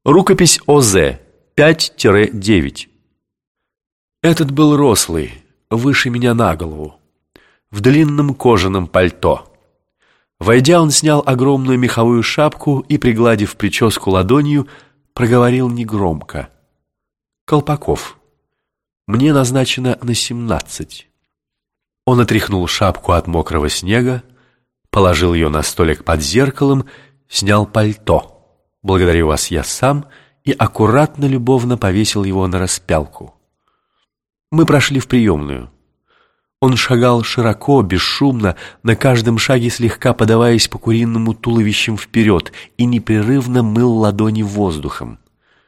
Рукопись О.З. 5-9. Этот был рослый, выше меня на голову, в длинном кожаном пальто. Войдя, он снял огромную меховую шапку и, пригладив прическу ладонью, проговорил негромко: «Колпаков, мне назначено на 17». Он отряхнул шапку от мокрого снега, положил ее на столик под зеркалом, снял пальто. «Благодарю вас, я сам», и аккуратно, любовно повесил его на распялку. Мы прошли в приемную. Он шагал широко, бесшумно, на каждом шаге слегка подаваясь по-куриному туловищем вперед, и непрерывно мыл ладони воздухом.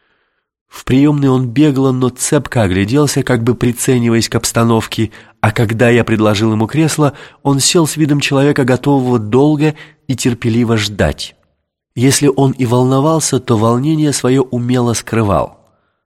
В приемной он бегло, но цепко огляделся, как бы прицениваясь к обстановке, а когда я предложил ему кресло, он сел с видом человека, готового долго и терпеливо ждать. Если он и волновался, то волнение свое умело скрывал.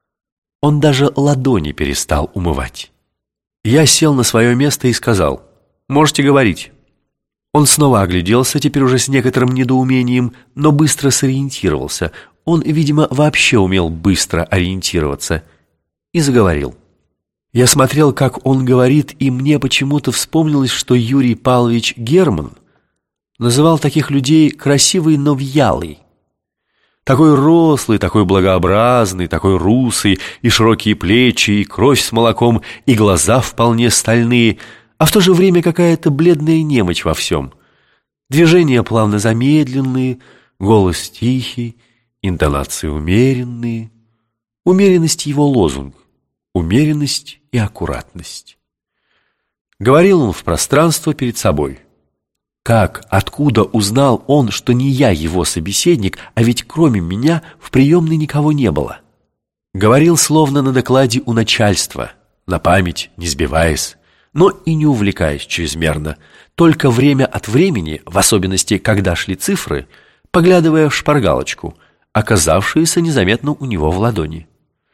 Он даже ладони перестал умывать. Я сел на свое место и сказал: «Можете говорить». Он снова огляделся, теперь уже с некоторым недоумением, но быстро сориентировался. Он, видимо, вообще умел быстро ориентироваться. И заговорил. Я смотрел, как он говорит, и мне почему-то вспомнилось, что Юрий Павлович Герман называл таких людей красивый, но вялый. Такой рослый, такой благообразный, такой русый, и широкие плечи, и кровь с молоком, и глаза вполне стальные, а в то же время какая-то бледная немочь во всем. Движения плавно замедленные, голос тихий, интонации умеренные. Умеренность его лозунг, умеренность и аккуратность. Говорил он в пространство перед собой. Как, откуда узнал он, что не я его собеседник, а ведь кроме меня в приемной никого не было? Говорил словно на докладе у начальства, на память, не сбиваясь, но и не увлекаясь чрезмерно, только время от времени, в особенности, когда шли цифры, поглядывая в шпаргалочку, оказавшуюся незаметно у него в ладони.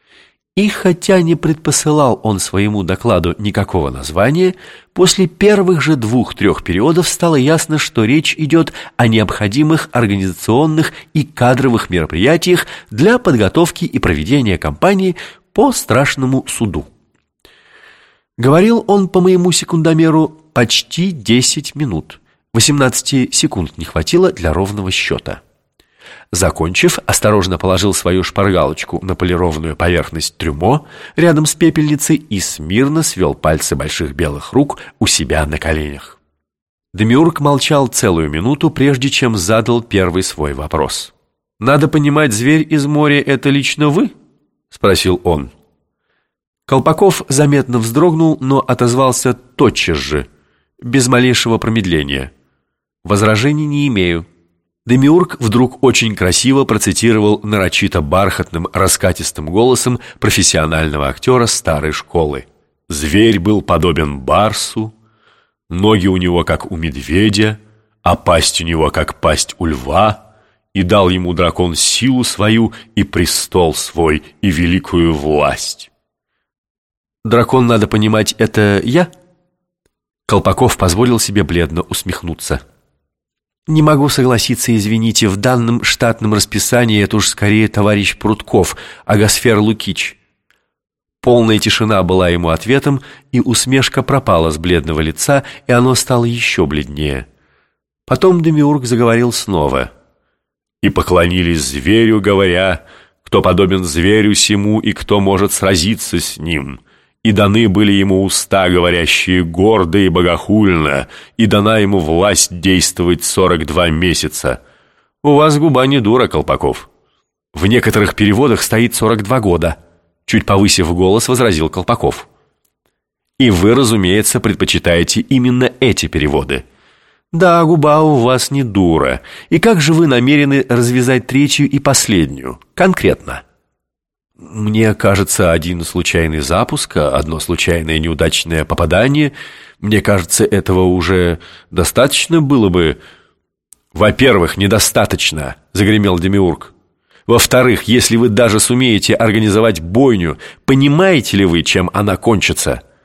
И хотя не предпосылал он своему докладу никакого названия, после первых же 2-3 периодов стало ясно, что речь идет о необходимых организационных и кадровых мероприятиях для подготовки и проведения кампании по страшному суду. Говорил он по моему секундомеру почти 10 минут. 18 секунд не хватило для ровного счета. Закончив, осторожно положил свою шпаргалочку на полированную поверхность трюмо рядом с пепельницей и смирно свел пальцы больших белых рук у себя на коленях. Демиург молчал целую минуту, прежде чем задал первый свой вопрос. «Надо понимать, зверь из моря — это лично вы?» — спросил он. Колпаков заметно вздрогнул, но отозвался тотчас же, без малейшего промедления. «Возражений не имею». Демиург вдруг очень красиво процитировал нарочито бархатным, раскатистым голосом профессионального актера старой школы. «Зверь был подобен барсу, ноги у него, как у медведя, а пасть у него, как пасть у льва, и дал ему дракон силу свою и престол свой и великую власть». «Дракон, надо понимать, это я?» Колпаков позволил себе бледно усмехнуться. «Не могу согласиться, извините, в данном штатном расписании это уж скорее товарищ Прутков, Агасфер Лукич». Полная тишина была ему ответом, и усмешка пропала с бледного лица, и оно стало еще бледнее. Потом Демиург заговорил снова. «И поклонились зверю, говоря, кто подобен зверю сему и кто может сразиться с ним. И даны были ему уста, говорящие гордо и богохульно, и дана ему власть действовать 42 месяца. У вас губа не дура, Колпаков». «В некоторых переводах стоит 42 года», чуть повысив голос, возразил Колпаков. «И вы, разумеется, предпочитаете именно эти переводы». «Да, губа у вас не дура. И как же вы намерены развязать третью и последнюю? Конкретно?» «Мне кажется, один случайный запуск, одно случайное неудачное попадание. Мне кажется, этого уже достаточно было бы». «Во-первых, недостаточно», — загремел Демиург. «Во-вторых, если вы даже сумеете организовать бойню, понимаете ли вы, чем она кончится?»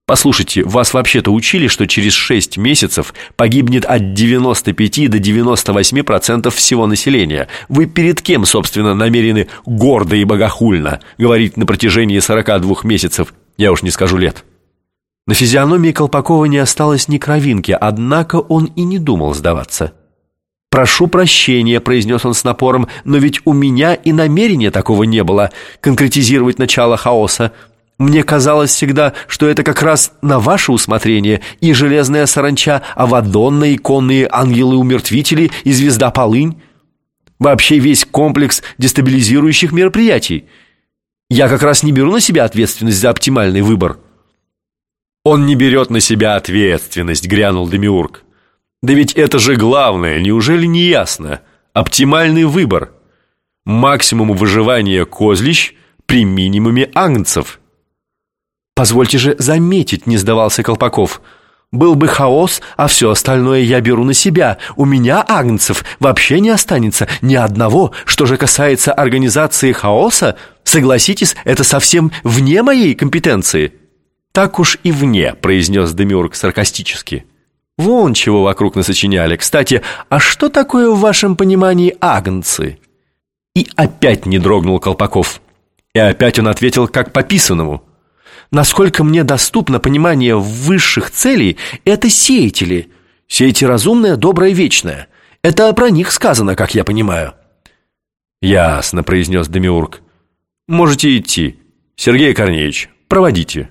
Послушайте, вас вообще-то учили, что через 6 месяцев погибнет от 95 до 98% всего населения. Вы перед кем, собственно, намерены гордо и богохульно говорить на протяжении 42 месяцев, я уж не скажу лет? На физиономии Колпакова не осталось ни кровинки, однако он и не думал сдаваться. «Прошу прощения», — произнес он с напором, «но ведь у меня и намерения такого не было — конкретизировать начало хаоса. Мне казалось всегда, что это как раз на ваше усмотрение и железная саранча, Авадонна, и конные ангелы-умертвители, и звезда Полынь. Вообще весь комплекс дестабилизирующих мероприятий. Я как раз не беру на себя ответственность за оптимальный выбор». «Он не берет на себя ответственность», — грянул Демиург. «Да ведь это же главное, неужели не ясно? Оптимальный выбор. Максимум выживания козлищ при минимуме агнцев». «Позвольте же заметить», — не сдавался Колпаков, «был бы хаос, а все остальное я беру на себя. У меня агнцев вообще не останется ни одного. Что же касается организации хаоса, согласитесь, это совсем вне моей компетенции». «Так уж и вне», — произнес Демиург саркастически. «Вон чего вокруг насочиняли. Кстати, а что такое в вашем понимании агнцы?» И опять не дрогнул Колпаков. И опять он ответил как по писанному. «Насколько мне доступно понимание высших целей, это сеятели. Сеятель разумное, доброе, вечное. Это про них сказано, как я понимаю». «Ясно», — произнес Демиург. «Можете идти. Сергей Корнеевич, проводите».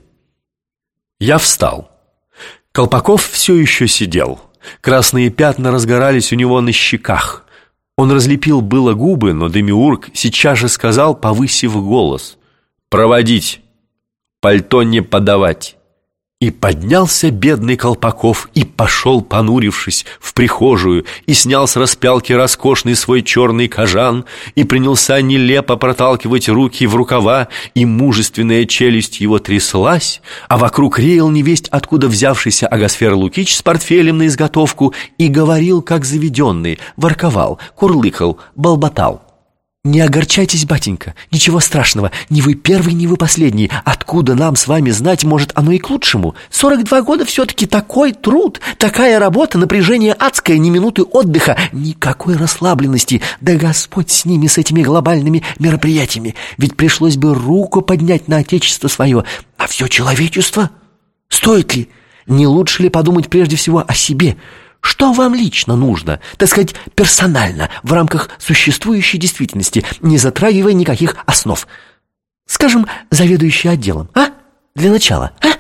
Я встал. Колпаков все еще сидел. Красные пятна разгорались у него на щеках. Он разлепил было губы, но Демиург сейчас же сказал, повысив голос: «Проводить, пальто не подавать». И поднялся бедный Колпаков и пошел, понурившись, в прихожую, и снял с распялки роскошный свой черный кожан, и принялся нелепо проталкивать руки в рукава, и мужественная челюсть его тряслась, а вокруг реял невесть откуда взявшийся Агасфер Лукич с портфелем на изготовку и говорил, как заведенный, ворковал, курлыкал, болботал. «Не огорчайтесь, батенька, ничего страшного, ни вы первый, ни вы последний. Откуда нам с вами знать, может, оно и к лучшему? 42 года все-таки такой труд, такая работа, напряжение адское, ни минуты отдыха, никакой расслабленности. Да Господь с ними, с этими глобальными мероприятиями. Ведь пришлось бы руку поднять на отечество свое, а все человечество. Стоит ли? Не лучше ли подумать прежде всего о себе? Что вам лично нужно, так сказать, персонально, в рамках существующей действительности, не затрагивая никаких основ? Скажем, заведующий отделом, а? Для начала, а?»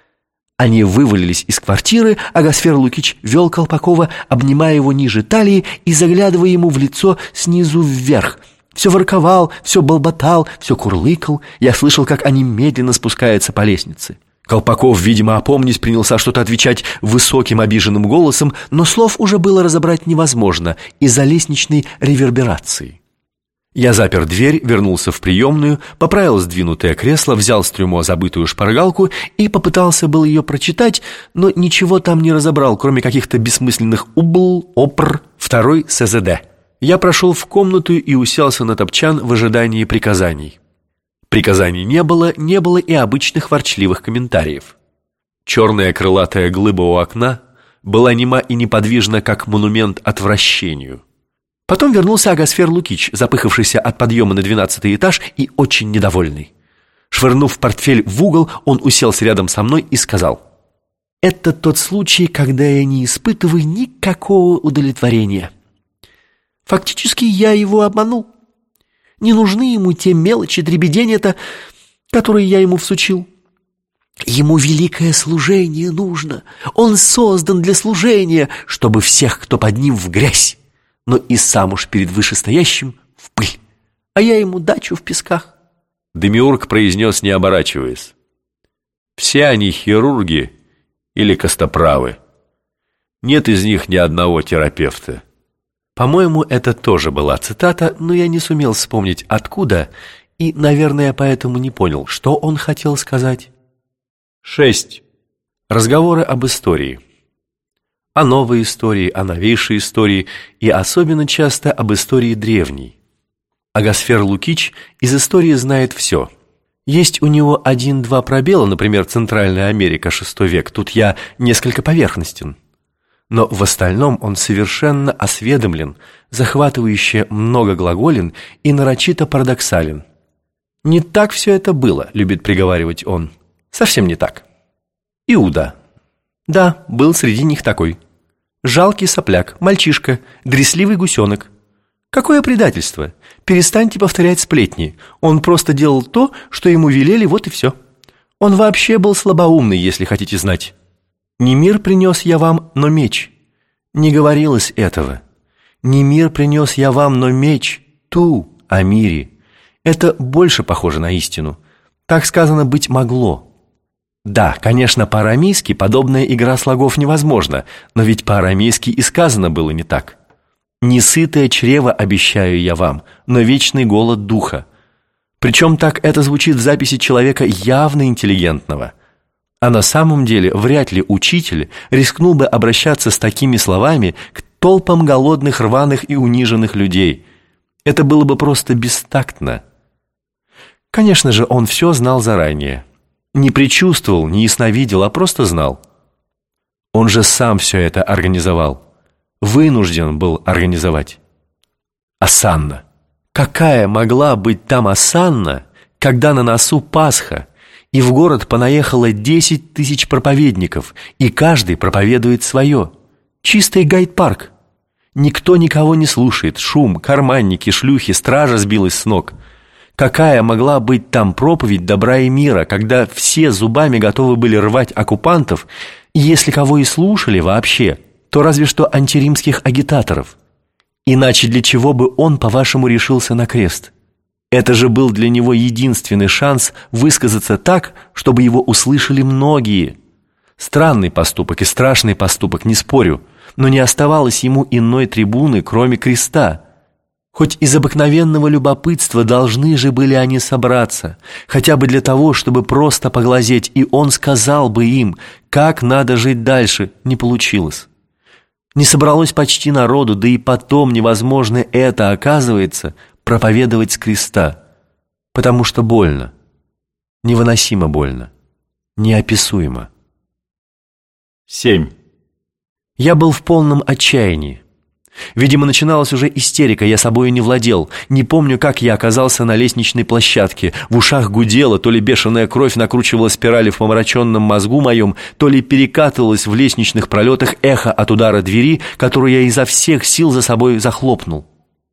Они вывалились из квартиры, а Агасфер Лукич вел Колпакова, обнимая его ниже талии и заглядывая ему в лицо снизу вверх. Все ворковал, все болботал, все курлыкал. Я слышал, как они медленно спускаются по лестнице. Колпаков, видимо, опомнись, принялся что-то отвечать высоким обиженным голосом, но слов уже было разобрать невозможно из-за лестничной реверберации. Я запер дверь, вернулся в приемную, поправил сдвинутое кресло, взял с трюмо забытую шпаргалку и попытался было ее прочитать, но ничего там не разобрал, кроме каких-то бессмысленных «убл», «опр», второй «СЗД». Я прошел в комнату и уселся на топчан в ожидании приказаний. Приказаний не было и обычных ворчливых комментариев. Черная крылатая глыба у окна была нема и неподвижна, как монумент отвращению. Потом вернулся Агасфер Лукич, запыхавшийся от подъема на 12-й этаж и очень недовольный. Швырнув портфель в угол, он уселся рядом со мной и сказал: «Это тот случай, когда я не испытываю никакого удовлетворения. Фактически я его обманул. Не нужны ему те мелочи, дребедень-то, которые я ему всучил. Ему великое служение нужно. Он создан для служения, чтобы всех, кто под ним, в грязь, но и сам уж перед вышестоящим в пыль. А я ему дачу в песках». Демиург произнес, не оборачиваясь: «Все они хирурги или костоправы. Нет из них ни одного терапевта». По-моему, это тоже была цитата, но я не сумел вспомнить откуда и, наверное, поэтому не понял, что он хотел сказать. 6. Разговоры об истории. О новой истории, о новейшей истории и особенно часто об истории древней. Агасфер Лукич из истории знает все. Есть у него 1-2 пробела, например, Центральная Америка, VI век. Тут я несколько поверхностен. Но в остальном он совершенно осведомлен, захватывающе многоглаголен и нарочито парадоксален. «Не так все это было», — любит приговаривать он. «Совсем не так». Иуда. Да, был среди них такой. Жалкий сопляк, мальчишка, дресливый гусенок. Какое предательство! Перестаньте повторять сплетни. Он просто делал то, что ему велели, вот и все. Он вообще был слабоумный, если хотите знать. «Не мир принес я вам, но меч». Не говорилось этого. «Не мир принес я вам, но меч». Ту о мире. Это больше похоже на истину. Так сказано быть могло. Да, конечно, по-арамейски подобная игра слогов невозможна, но ведь по-арамейски и сказано было не так. «Несытое чрево обещаю я вам, но вечный голод духа». Причем так это звучит в записи человека явно интеллигентного. А на самом деле вряд ли учитель рискнул бы обращаться с такими словами к толпам голодных, рваных и униженных людей. Это было бы просто бестактно. Конечно же, он все знал заранее. Не предчувствовал, не ясновидел, а просто знал. Он же сам все это организовал. Вынужден был организовать. Осанна. Какая могла быть там осанна, когда на носу Пасха, и в город понаехало 10 тысяч проповедников, и каждый проповедует свое. Чистый гайд-парк. Никто никого не слушает, шум, карманники, шлюхи, стража сбилась с ног. Какая могла быть там проповедь добра и мира, когда все зубами готовы были рвать оккупантов, и если кого и слушали вообще, то разве что антиримских агитаторов. Иначе для чего бы он, по-вашему, решился на крест? Это же был для него единственный шанс высказаться так, чтобы его услышали многие. Странный поступок и страшный поступок, не спорю, но не оставалось ему иной трибуны, кроме креста. Хоть из обыкновенного любопытства должны же были они собраться, хотя бы для того, чтобы просто поглазеть, и он сказал бы им, как надо жить дальше, не получилось. Не собралось почти народу, да и потом невозможно это, оказывается, проповедовать с креста, потому что больно, невыносимо больно, неописуемо. 7. Я был в полном отчаянии. Видимо, начиналась уже истерика, я собою не владел. Не помню, как я оказался на лестничной площадке. В ушах гудело, то ли бешеная кровь накручивала спирали в помраченном мозгу моем, то ли перекатывалось в лестничных пролетах эхо от удара двери, которую я изо всех сил за собой захлопнул.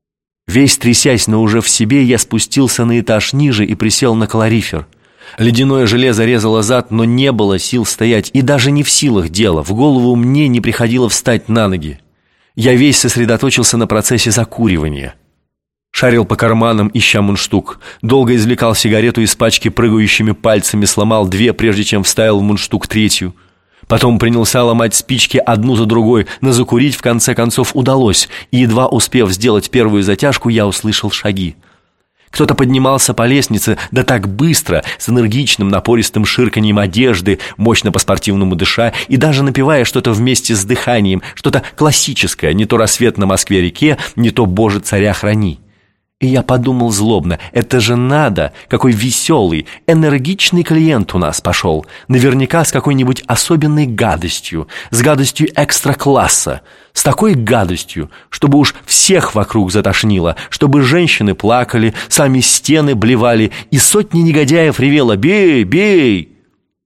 Весь трясясь, но уже в себе, я спустился на этаж ниже и присел на калорифер. Ледяное железо резало зад, но не было сил стоять, и даже не в силах дело. В голову мне не приходило встать на ноги. Я весь сосредоточился на процессе закуривания. Шарил по карманам, ища мундштук. Долго извлекал сигарету из пачки прыгающими пальцами, сломал 2, прежде чем вставил в мундштук 3. Потом принялся ломать спички одну за другой, но закурить в конце концов удалось, и едва успев сделать первую затяжку, я услышал шаги. Кто-то поднимался по лестнице, да так быстро, с энергичным напористым ширканьем одежды, мощно по-спортивному дыша и даже напевая что-то вместе с дыханием, что-то классическое, не то «Рассвет на Москве-реке», не то «Боже, царя храни». И я подумал злобно, это же надо, какой веселый, энергичный клиент у нас пошел, наверняка с какой-нибудь особенной гадостью, с гадостью экстра-класса, с такой гадостью, чтобы уж всех вокруг затошнило, чтобы женщины плакали, сами стены блевали, и сотни негодяев ревело «Бей! Бей!».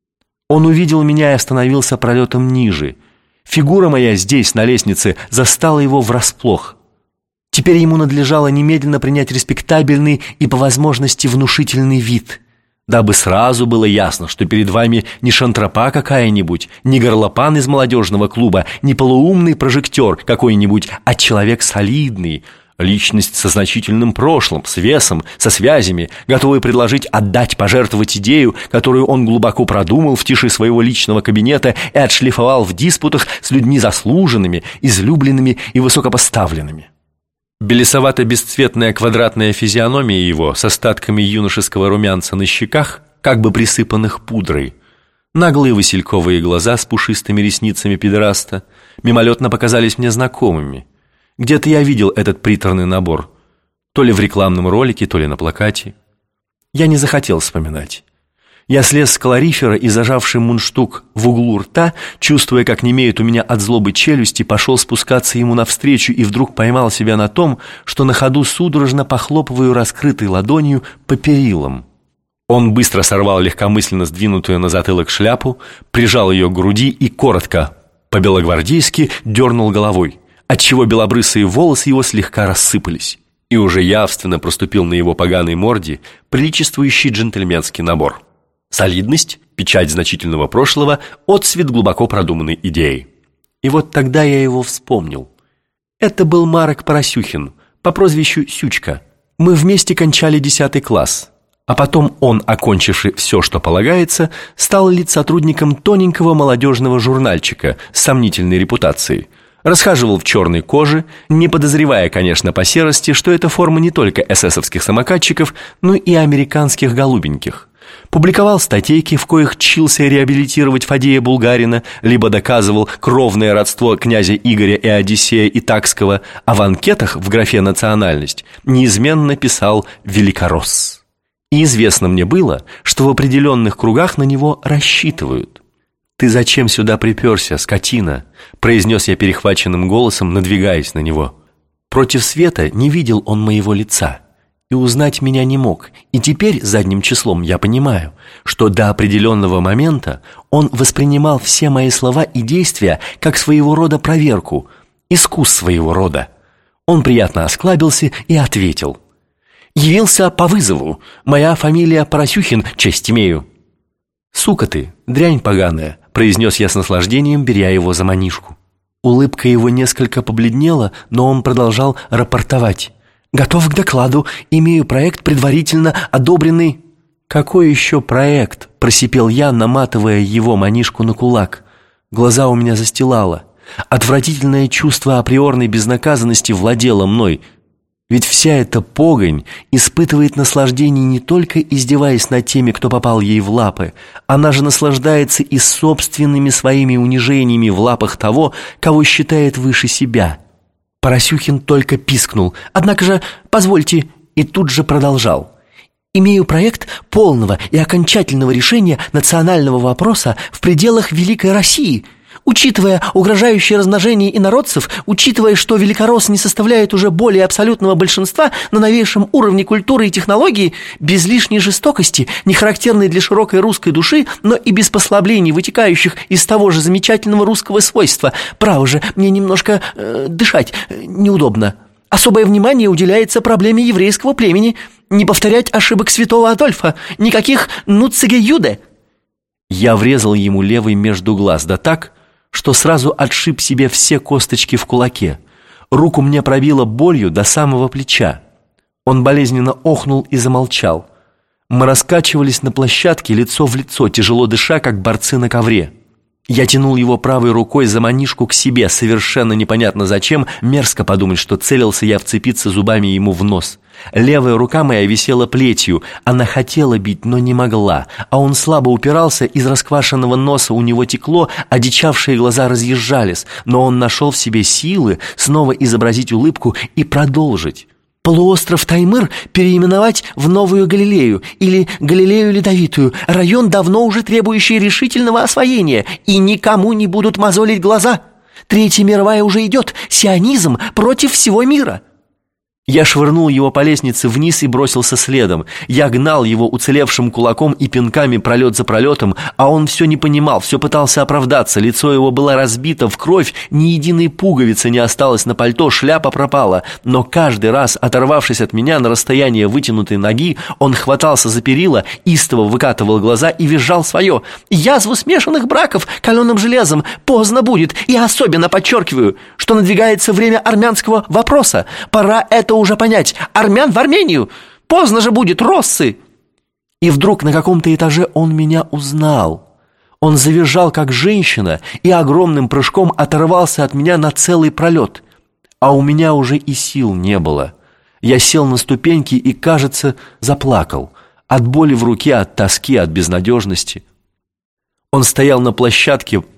Он увидел меня и остановился пролетом ниже. Фигура моя здесь, на лестнице, застала его врасплох. Теперь ему надлежало немедленно принять респектабельный и, по возможности, внушительный вид, дабы сразу было ясно, что перед вами не шантропа какая-нибудь, не горлопан из молодежного клуба, не полуумный прожектор какой-нибудь, а человек солидный, личность со значительным прошлым, с весом, со связями, готовый предложить отдать, пожертвовать идею, которую он глубоко продумал в тиши своего личного кабинета и отшлифовал в диспутах с людьми заслуженными, излюбленными и высокопоставленными. Белесовато-бесцветная квадратная физиономия его с остатками юношеского румянца на щеках, как бы присыпанных пудрой, наглые васильковые глаза с пушистыми ресницами педераста мимолетно показались мне знакомыми. Где-то я видел этот приторный набор, то ли в рекламном ролике, то ли на плакате. Я не захотел вспоминать. Я слез с калорифера и, зажавший мундштук в углу рта, чувствуя, как немеют у меня от злобы челюсти, пошел спускаться ему навстречу и вдруг поймал себя на том, что на ходу судорожно похлопываю раскрытой ладонью по перилам. Он быстро сорвал легкомысленно сдвинутую на затылок шляпу, прижал ее к груди и коротко, по-белогвардейски, дернул головой, отчего белобрысые волосы его слегка рассыпались, и уже явственно проступил на его поганой морде приличествующий джентльменский набор. Солидность, печать значительного прошлого, отцвет глубоко продуманной идеи. И вот тогда я его вспомнил. Это был Марек Поросюхин по прозвищу Сючка. Мы вместе кончали 10 класс. А потом он, окончивший все, что полагается, стал литсотрудником тоненького молодежного журнальчика с сомнительной репутацией. Расхаживал в черной коже, не подозревая, конечно, по серости, что это форма не только эсэсовских самокатчиков, но и американских голубеньких. Публиковал статейки, в коих чился реабилитировать Фадея Булгарина, либо доказывал кровное родство князя Игоря и Одиссея Итакского, а в анкетах в графе «национальность» неизменно писал «Великоросс». И известно мне было, что в определенных кругах на него рассчитывают. «Ты зачем сюда приперся, скотина?» – произнес я перехваченным голосом, надвигаясь на него. Против света не видел он моего лица и узнать меня не мог, и теперь задним числом я понимаю, что до определенного момента он воспринимал все мои слова и действия как своего рода проверку, искус своего рода. Он приятно осклабился и ответил: «Явился по вызову. Моя фамилия Поросюхин, честь имею». «Сука ты, дрянь поганая», — произнес я с наслаждением, беря его за манишку. Улыбка его несколько побледнела, но он продолжал рапортовать. «Готов к докладу, имею проект, предварительно одобренный». «Какой еще проект?» — просипел я, наматывая его манишку на кулак. Глаза у меня застилало. Отвратительное чувство априорной безнаказанности владело мной. Ведь вся эта погонь испытывает наслаждение не только издеваясь над теми, кто попал ей в лапы. Она же наслаждается и собственными своими унижениями в лапах того, кого считает выше себя. Поросюхин только пискнул. «Однако же, позвольте», и тут же продолжал. «Имею проект полного и окончательного решения национального вопроса в пределах Великой России. Учитывая угрожающее размножение инородцев, учитывая, что великоросс не составляет уже более абсолютного большинства на новейшем уровне культуры и технологии, без лишней жестокости, не характерной для широкой русской души, но и без послаблений, вытекающих из того же замечательного русского свойства. Право же, мне немножко дышать неудобно. Особое внимание уделяется проблеме еврейского племени. Не повторять ошибок святого Адольфа. Никаких нуцеге-юде». Я врезал ему левый между глаз, да так, что сразу отшиб себе все косточки в кулаке. Руку мне пробило болью до самого плеча. Он болезненно охнул и замолчал. Мы раскачивались на площадке лицо в лицо, тяжело дыша, как борцы на ковре. Я тянул его правой рукой за манишку к себе, совершенно непонятно зачем, мерзко подумать, что целился я вцепиться зубами ему в нос. Левая рука моя висела плетью, она хотела бить, но не могла, а он слабо упирался, из расквашенного носа у него текло, одичавшие глаза разъезжались, но он нашел в себе силы снова изобразить улыбку и продолжить. «Полуостров Таймыр переименовать в Новую Галилею или Галилею Ледовитую, район, давно уже требующий решительного освоения, и никому не будут мозолить глаза. Третья мировая уже идет, сионизм против всего мира». Я швырнул его по лестнице вниз и бросился следом. Я гнал его уцелевшим кулаком и пинками пролет за пролетом, а он все не понимал, все пытался оправдаться. Лицо его было разбито в кровь, ни единой пуговицы не осталось на пальто, шляпа пропала. Но каждый раз, оторвавшись от меня на расстояние вытянутой ноги, он хватался за перила, истово выкатывал глаза и визжал свое: «Язву смешанных браков каленым железом поздно будет, и особенно подчеркиваю, что надвигается время армянского вопроса. Пора это уже понять. Армян в Армению! Поздно же будет, россы!» И вдруг на каком-то этаже он меня узнал. Он завизжал, как женщина, и огромным прыжком оторвался от меня на целый пролет. А у меня уже и сил не было. Я сел на ступеньки и, кажется, заплакал. От боли в руке, от тоски, от безнадежности. Он стоял на площадке,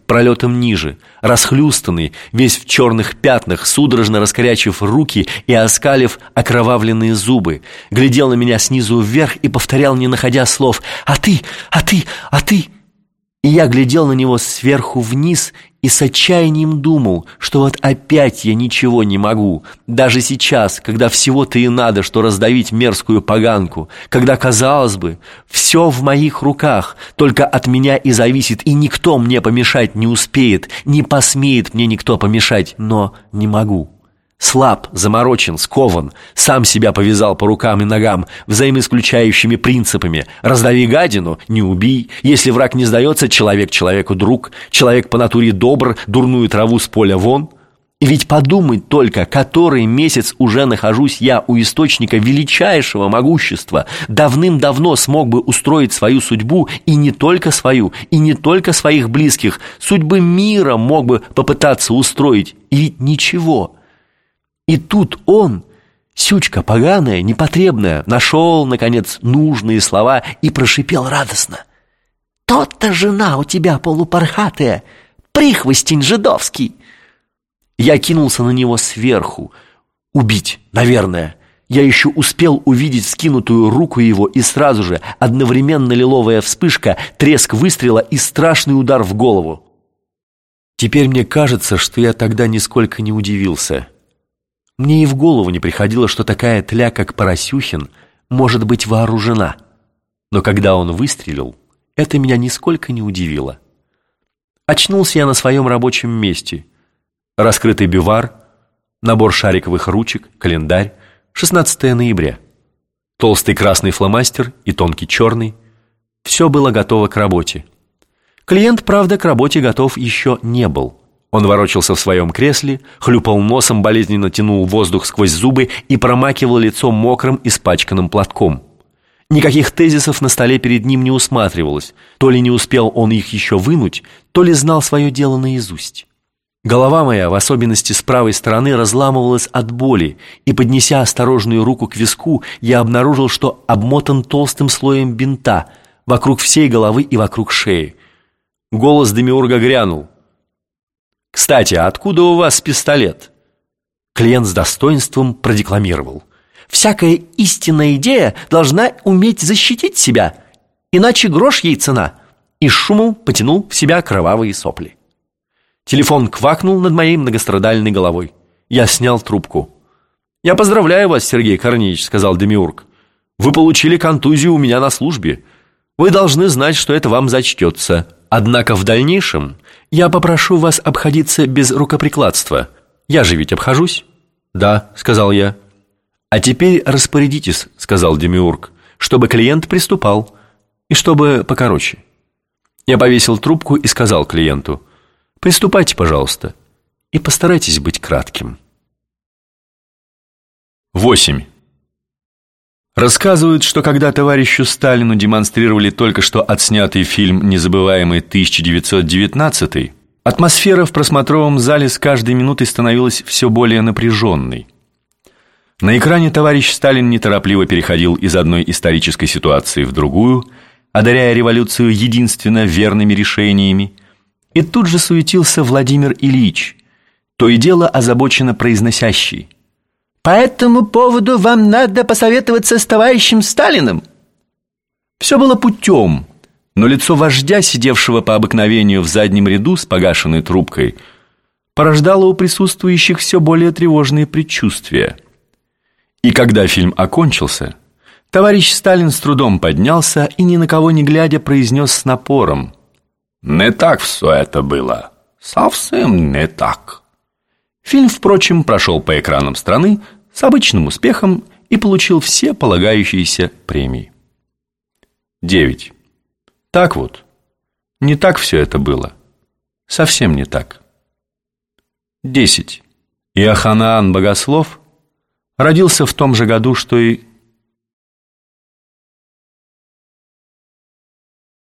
пролетом ниже, расхлюстанный, весь в черных пятнах, судорожно раскорячив руки и оскалив окровавленные зубы, глядел на меня снизу вверх и повторял, не находя слов: «А ты, а ты, а ты!» И я глядел на него сверху вниз и с отчаянием думал, что вот опять я ничего не могу, даже сейчас, когда всего-то и надо, что раздавить мерзкую поганку, когда, казалось бы, все в моих руках, только от меня и зависит, и никто мне помешать не успеет, не посмеет мне никто помешать, но не могу. Слаб, заморочен, скован, сам себя повязал по рукам и ногам взаимоисключающими принципами. Раздави гадину, не убий. Если враг не сдается, человек человеку друг. Человек по натуре добр, дурную траву с поля вон. И ведь подумать только, который месяц уже нахожусь я у источника величайшего могущества, давным-давно смог бы устроить свою судьбу, и не только свою, и не только своих близких, судьбы мира мог бы попытаться устроить, и ведь ничего. И тут он, сючка поганая, непотребная, нашел, наконец, нужные слова и прошипел радостно: «Тот-то жена у тебя полупархатая, прихвостень жидовский!» Я кинулся на него сверху. Убить, наверное. Я еще успел увидеть скинутую руку его, и сразу же одновременно лиловая вспышка, треск выстрела и страшный удар в голову. Теперь мне кажется, что я тогда нисколько не удивился. Мне и в голову не приходило, что такая тля, как Поросюхин, может быть вооружена. Но когда он выстрелил, это меня нисколько не удивило. Очнулся я на своем рабочем месте. Раскрытый бювар, набор шариковых ручек, календарь, 16 ноября. Толстый красный фломастер и тонкий черный. Все было готово к работе. Клиент, правда, к работе готов еще не был. Он ворочался в своем кресле, хлюпал носом, болезненно тянул воздух сквозь зубы и промакивал лицо мокрым, испачканным платком. Никаких тезисов на столе перед ним не усматривалось. То ли не успел он их еще вынуть, то ли знал свое дело наизусть. Голова моя, в особенности с правой стороны, разламывалась от боли, и, поднеся осторожную руку к виску, я обнаружил, что обмотан толстым слоем бинта вокруг всей головы и вокруг шеи. Голос демиурга грянул: «Кстати, а откуда у вас пистолет?» Клиент с достоинством продекламировал: «Всякая истинная идея должна уметь защитить себя, иначе грош ей цена», и с шумом потянул в себя кровавые сопли. Телефон квакнул над моей многострадальной головой. Я снял трубку. «Я поздравляю вас, Сергей Корнеевич», — сказал демиург. «Вы получили контузию у меня на службе. Вы должны знать, что это вам зачтется. Однако в дальнейшем я попрошу вас обходиться без рукоприкладства. Я же ведь обхожусь». «Да», — сказал я. «А теперь распорядитесь», — сказал демиург, «чтобы клиент приступал, и чтобы покороче». Я повесил трубку и сказал клиенту: «Приступайте, пожалуйста, и постарайтесь быть кратким». 8. Рассказывают, что когда товарищу Сталину демонстрировали только что отснятый фильм «Незабываемый 1919», атмосфера в просмотровом зале с каждой минутой становилась все более напряженной. На экране товарищ Сталин неторопливо переходил из одной исторической ситуации в другую, одаряя революцию единственно верными решениями, и тут же суетился Владимир Ильич, то и дело озабоченно произносящий: «По этому поводу вам надо посоветоваться с товарищем Сталиным». Все было путем, но лицо вождя, сидевшего по обыкновению в заднем ряду с погашенной трубкой, порождало у присутствующих все более тревожные предчувствия. И когда фильм окончился, товарищ Сталин с трудом поднялся и, ни на кого не глядя, произнес с напором: «Не так все это было. Совсем не так». Фильм, впрочем, прошел по экранам страны с обычным успехом и получил все полагающиеся премии. 9. Так вот, не так все это было. Совсем не так. 10. Иоханаан Богослов родился в том же году, что и